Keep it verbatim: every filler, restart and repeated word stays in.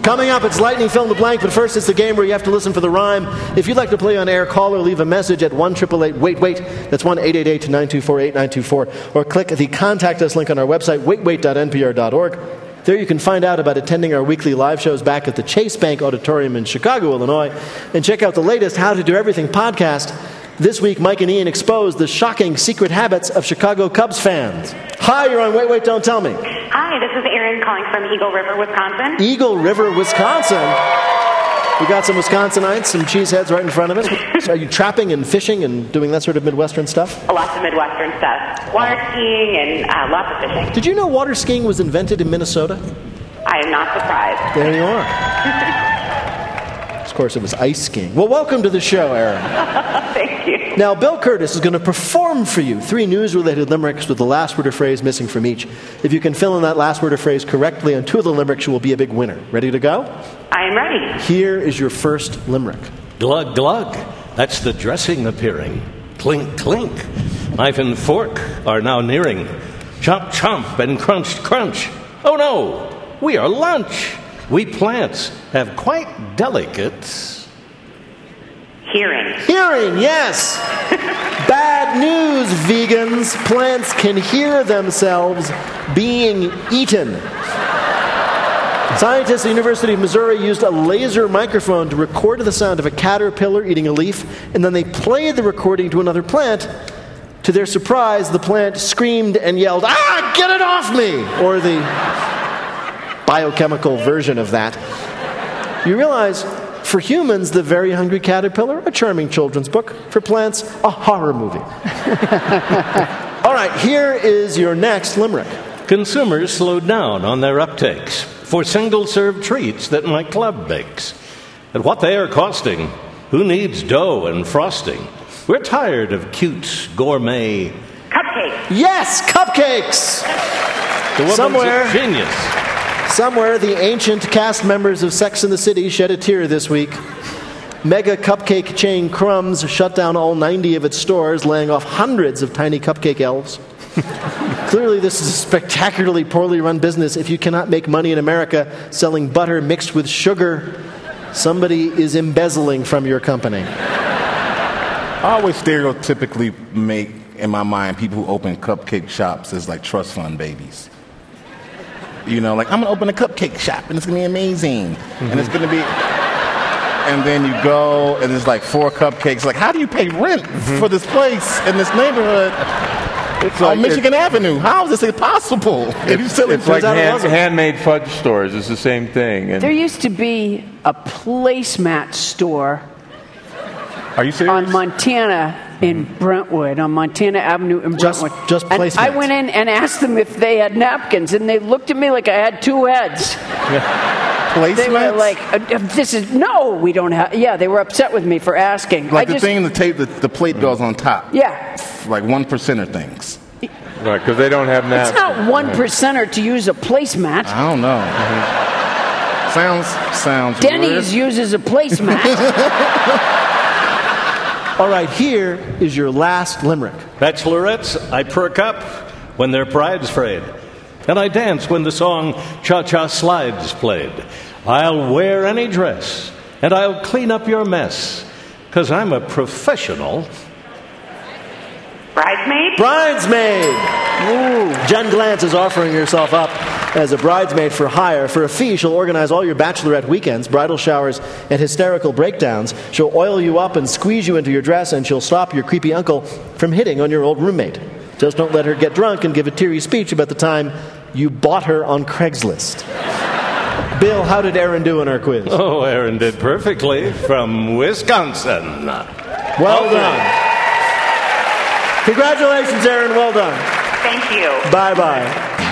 Coming up, it's Lightning Fill in the Blank, but first it's the game where you have to listen for the rhyme. If you'd like to play on air, call or leave a message at one eight eight eight wait wait. That's one eight eight eight nine two four eight nine two four. Or click the Contact Us link on our website, wait wait dot n p r dot org. There you can find out about attending our weekly live shows back at the Chase Bank Auditorium in Chicago, Illinois, and check out the latest How to Do Everything podcast. This week, Mike and Ian expose the shocking secret habits of Chicago Cubs fans. Hi, you're on Wait, Wait, Don't Tell Me. Hi, this is Erin calling from Eagle River, Wisconsin. Eagle River, Wisconsin. We got some Wisconsinites, some cheeseheads right in front of us. Are you trapping and fishing and doing that sort of Midwestern stuff? Lots of Midwestern stuff. Water skiing and uh, lots of fishing. Did you know water skiing was invented in Minnesota? I am not surprised. There you are. Of course, it was ice skiing. Well, welcome to the show, Erin. Thank you. Now, Bill Curtis is going to perform for you three news-related limericks with the last word or phrase missing from each. If you can fill in that last word or phrase correctly on two of the limericks, you will be a big winner. Ready to go? I am ready. Here is your first limerick. Glug, glug. That's the dressing appearing. Clink, clink. Knife and fork are now nearing. Chomp, chomp, and crunch, crunch. Oh, no. We are lunch. We plants have quite delicate... Hearing. Hearing, yes. Bad news, vegans. Plants can hear themselves being eaten. Scientists at the University of Missouri used a laser microphone to record the sound of a caterpillar eating a leaf, and then they played the recording to another plant. To their surprise, the plant screamed and yelled, "Ah, get it off me!" Or the biochemical version of that. You realize, for humans, The Very Hungry Caterpillar, a charming children's book. For plants, a horror movie. All right, here is your next limerick. Consumers slowed down on their uptakes for single-serve treats that my club bakes. At what they are costing, who needs dough and frosting? We're tired of cute gourmet... Cupcakes. Yes, cupcakes! The woman's Somewhere... a genius. Somewhere, the ancient cast members of Sex and the City shed a tear this week. Mega cupcake chain Crumbs shut down all ninety of its stores, laying off hundreds of tiny cupcake elves. Clearly, this is a spectacularly poorly run business. If you cannot make money in America selling butter mixed with sugar, somebody is embezzling from your company. I always stereotypically make, in my mind, people who open cupcake shops as like trust fund babies. You know, like, I'm going to open a cupcake shop, and it's going to be amazing. Mm-hmm. And it's going to be... And then you go, and there's like four cupcakes. Like, how do you pay rent mm-hmm. for this place in this neighborhood it's on like Michigan Avenue? How is this possible? It's, it's like hand, handmade fudge stores. It's the same thing. And there used to be a placemat store Are you serious? on Montana in Brentwood, on Montana Avenue in Brentwood. Just, just and placemats. I went in and asked them if they had napkins, and they looked at me like I had two heads. Placemats? They were like, uh, "This is no, we don't have." Yeah, they were upset with me for asking. Like I the just, thing, the tape, the, the plate goes on top. Yeah. Like one percenter things. Right, because they don't have napkins. It's not one percenter to use a placemat. I don't know. Mm-hmm. Sounds sounds. Denny's weird. uses a placemat. All right, here is your last limerick. Bachelorettes, I perk up when their pride's frayed. And I dance when the song Cha-Cha Slide's played. I'll wear any dress, and I'll clean up your mess, 'cause I'm a professional... Bridesmaid? Bridesmaid! Ooh. Jen Glantz is offering herself up as a bridesmaid for hire. For a fee, she'll organize all your bachelorette weekends, bridal showers, and hysterical breakdowns. She'll oil you up and squeeze you into your dress, and she'll stop your creepy uncle from hitting on your old roommate. Just don't let her get drunk and give a teary speech about the time you bought her on Craigslist. Bill, how did Erin do in our quiz? Oh, Erin did perfectly from Wisconsin. Well okay. done. Congratulations, Erin. Well done. Thank you. Bye-bye.